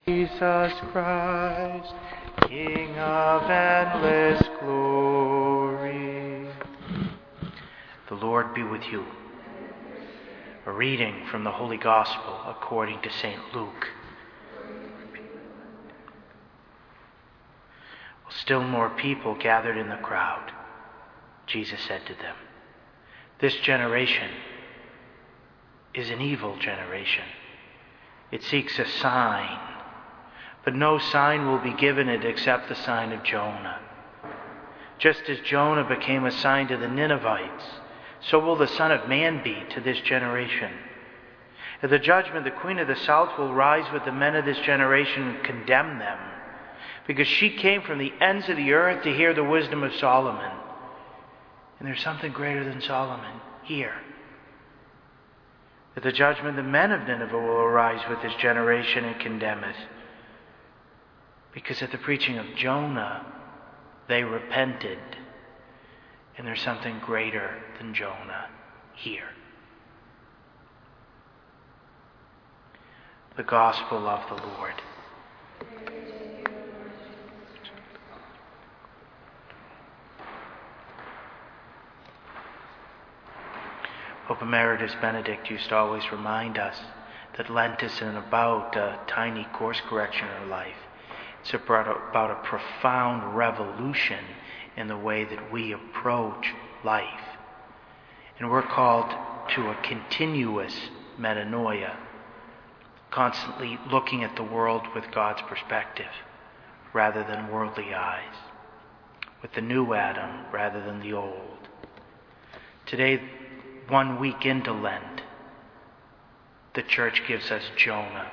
Jesus Christ, King of endless glory. The Lord be with you. A reading from the Holy Gospel according to St. Luke. Still more people gathered in the crowd. Jesus said to them, "This generation is an evil generation. It seeks a sign, but no sign will be given it except the sign of Jonah. Just as Jonah became a sign to the Ninevites, so will the Son of Man be to this generation. At the judgment, the Queen of the South will rise with the men of this generation and condemn them, because she came from the ends of the earth to hear the wisdom of Solomon. And there's something greater than Solomon here. At the judgment, the men of Nineveh will arise with this generation and condemn it, because at the preaching of Jonah, they repented. And there's something greater than Jonah here." The Gospel of the Lord. Pope Emeritus Benedict used to always remind us that Lent isn't about a tiny course correction in our life. It's about a profound revolution in the way that we approach life. And we're called to a continuous metanoia, constantly looking at the world with God's perspective rather than worldly eyes, with the new Adam rather than the old. Today, 1 week into Lent, the Church gives us Jonah.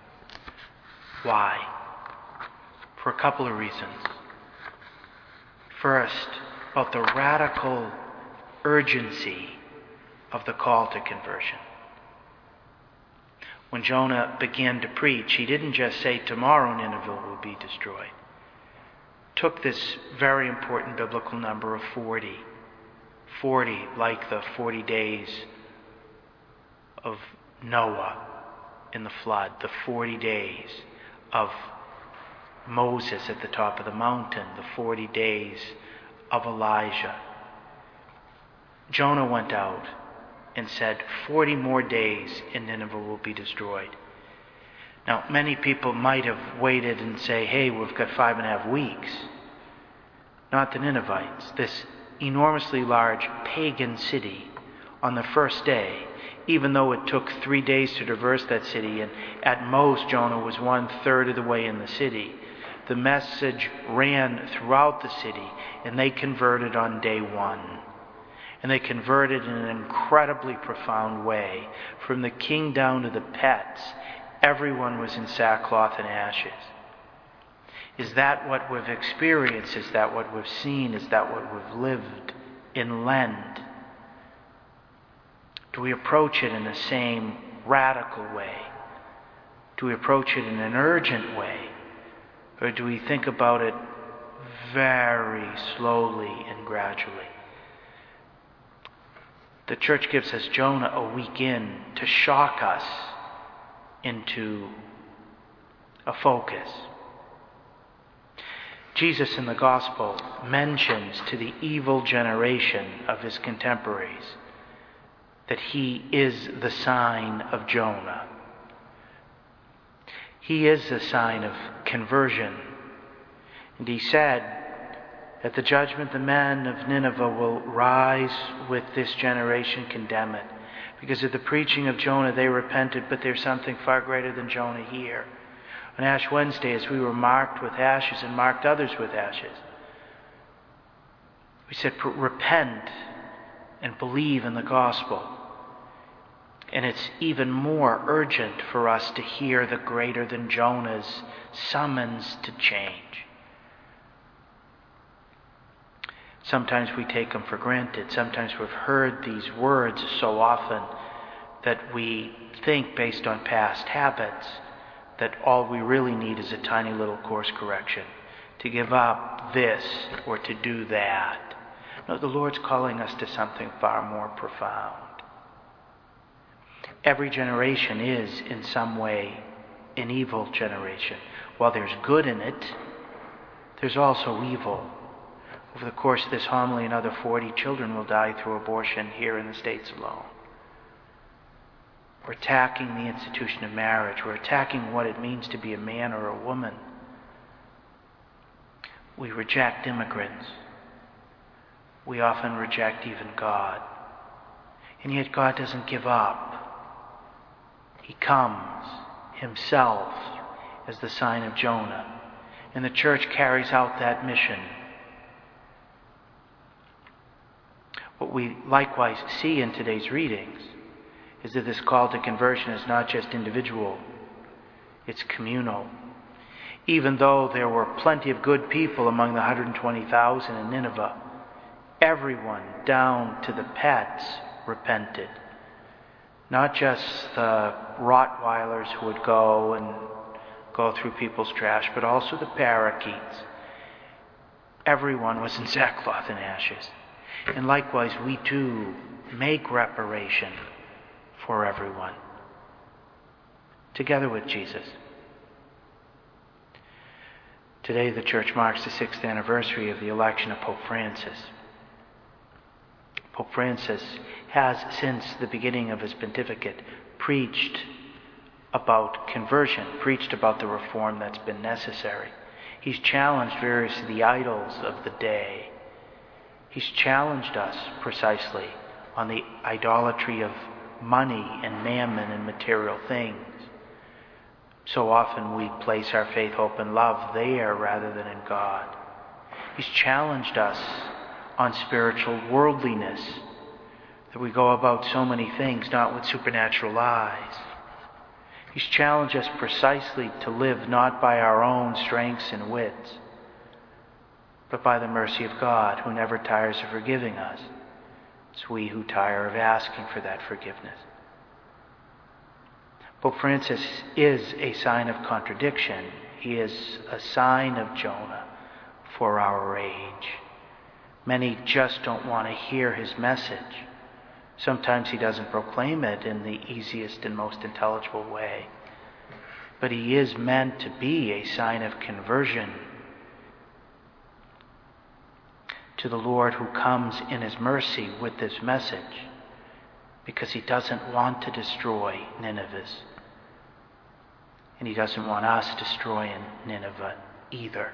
Why? For a couple of reasons. First, about the radical urgency of the call to conversion. When Jonah began to preach, he didn't just say, "Tomorrow Nineveh will be destroyed." Took this very important biblical number of 40. 40, like the 40 days of Noah in the flood, the 40 days of Moses at the top of the mountain, the 40 days of Elijah. Jonah went out and said, 40 more days and Nineveh will be destroyed. Now, many people might have waited and say, hey, we've got 5.5 weeks. Not the Ninevites. This enormously large pagan city, on the first day, even though it took 3 days to traverse that city, and at most Jonah was 1/3 of the way in the city, the message ran throughout the city, and they converted on day 1. And they converted in an incredibly profound way. From the king down to the pets, everyone was in sackcloth and ashes. Is that what we've experienced? Is that what we've seen? Is that what we've lived in Lent? Do we approach it in the same radical way? Do we approach it in an urgent way? Or do we think about it very slowly and gradually? The Church gives us Jonah a week in to shock us into a focus. Jesus in the Gospel mentions to the evil generation of his contemporaries that he is the sign of Jonah. He is the sign of conversion. And he said, at the judgment, the men of Nineveh will rise with this generation, condemn it. Because of the preaching of Jonah, they repented, but there's something far greater than Jonah here. On Ash Wednesday, as we were marked with ashes and marked others with ashes, we said, repent and believe in the gospel. And it's even more urgent for us to hear the greater than Jonah's summons to change. Sometimes we take them for granted. Sometimes we've heard these words so often that we think, based on past habits, that all we really need is a tiny little course correction, to give up this or to do that. No, the Lord's calling us to something far more profound. Every generation is, in some way, an evil generation. While there's good in it, there's also evil. Over the course of this homily, another 40 children will die through abortion here in the States alone. We're attacking the institution of marriage. We're attacking what it means to be a man or a woman. We reject immigrants. We often reject even God. And yet God doesn't give up. He comes himself as the sign of Jonah. And the church carries out that mission. What we likewise see in today's readings is that this call to conversion is not just individual, it's communal. Even though there were plenty of good people among the 120,000 in Nineveh, everyone down to the pets repented. Not just the Rottweilers who would go through people's trash, but also the parakeets. Everyone was in sackcloth and ashes. And likewise, we too make reparation for everyone, together with Jesus. Today, the Church marks the 6th anniversary of the election of Pope Francis. Pope Francis has, since the beginning of his pontificate, preached about conversion, preached about the reform that's been necessary. He's challenged various of the idols of the day. He's challenged us precisely on the idolatry of money and mammon and material things. So often we place our faith, hope, and love there rather than in God. He's challenged us on spiritual worldliness, that we go about so many things not with supernatural eyes. He's challenged us precisely to live not by our own strengths and wits, but by the mercy of God, who never tires of forgiving us. It's we who tire of asking for that forgiveness. Pope Francis is a sign of contradiction. He is a sign of Jonah for our age. Many just don't want to hear his message. Sometimes he doesn't proclaim it in the easiest and most intelligible way. But he is meant to be a sign of conversion to the Lord, who comes in his mercy with this message, because he doesn't want to destroy Nineveh. And he doesn't want us destroying Nineveh either.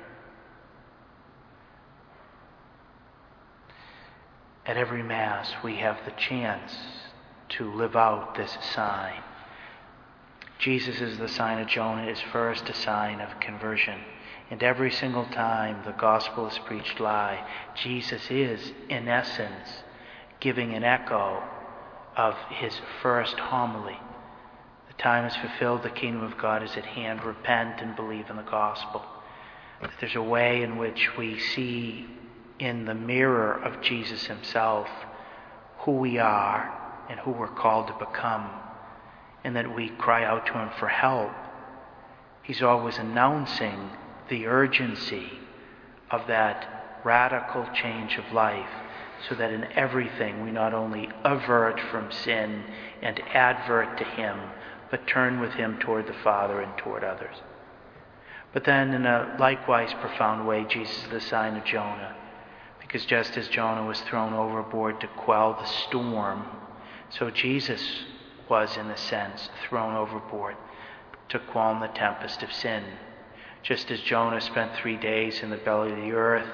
At every Mass, we have the chance to live out this sign. Jesus is the sign of Jonah, is first a sign of conversion. And every single time the gospel is preached live, Jesus is, in essence, giving an echo of his first homily. The time is fulfilled, the kingdom of God is at hand, repent and believe in the gospel. That there's a way in which we see in the mirror of Jesus himself who we are and who we're called to become, and that we cry out to him for help. He's always announcing the urgency of that radical change of life, so that in everything we not only avert from sin and advert to him, but turn with him toward the Father and toward others. But then in a likewise profound way, Jesus is the sign of Jonah, because just as Jonah was thrown overboard to quell the storm, so Jesus was, in a sense, thrown overboard to calm the tempest of sin. Just as Jonah spent 3 days in the belly of the earth,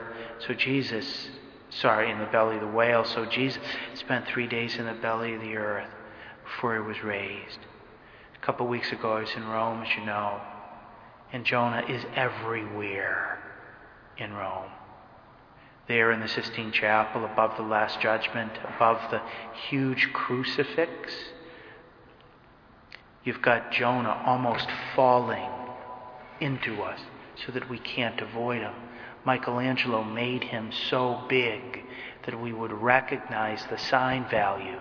in the belly of the whale, so Jesus spent 3 days in the belly of the earth before he was raised. A couple weeks ago I was in Rome, as you know, and Jonah is everywhere in Rome. There in the Sistine Chapel, above the Last Judgment, above the huge crucifix, you've got Jonah almost falling into us so that we can't avoid him. Michelangelo made him so big that we would recognize the sign value.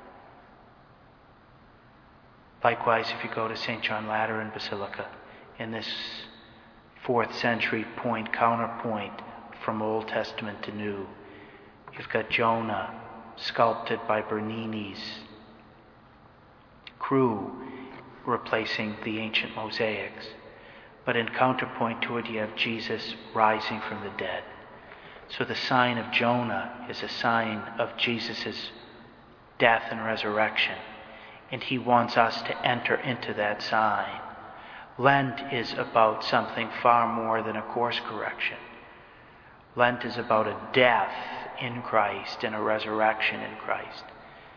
Likewise, if you go to St. John Lateran Basilica, in this 4th century counterpoint from Old Testament to New, you've got Jonah sculpted by Bernini's crew replacing the ancient mosaics. But in counterpoint to it, you have Jesus rising from the dead. So the sign of Jonah is a sign of Jesus' death and resurrection, and he wants us to enter into that sign. Lent is about something far more than a course correction. Lent is about a death in Christ and a resurrection in Christ.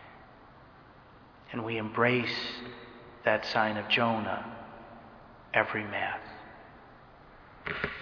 And we embrace that sign of Jonah every Mass.